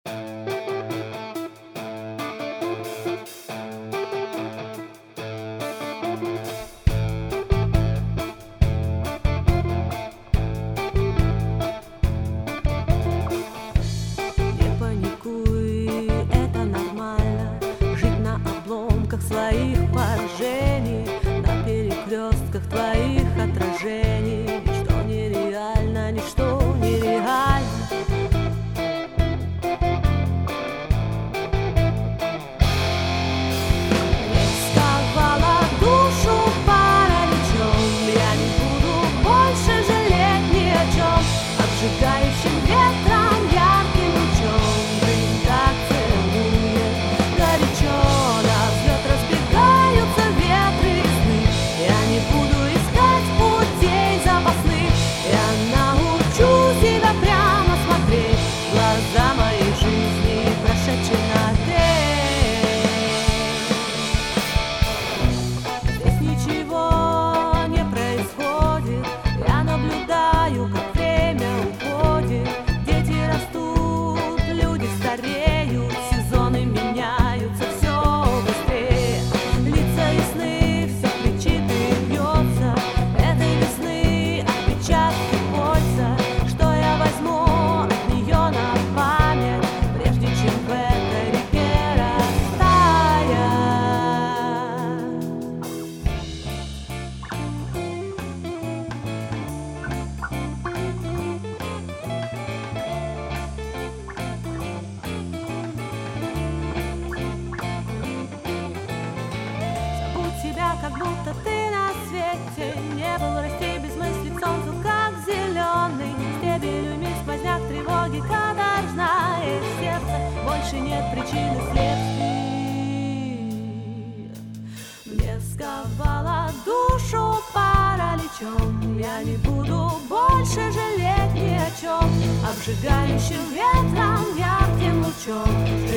Своих поражений, на перекрестках твоих отражений. Ничто нереально, ничто нереально. Не сковала душу параличом, я не буду больше жалеть ни о чем. Обжигающим ветром, ярким лучом жизнь так целует горячо. Как будто ты на свете не был, расти без мысли к солнцу, как зеленый стебель, умей сквозняк тревоги, каторжное сердце, больше нет причины следствий. Мне сковала душу параличом, я не буду больше жалеть ни о чем. Обжигающим ветром, ярким лучом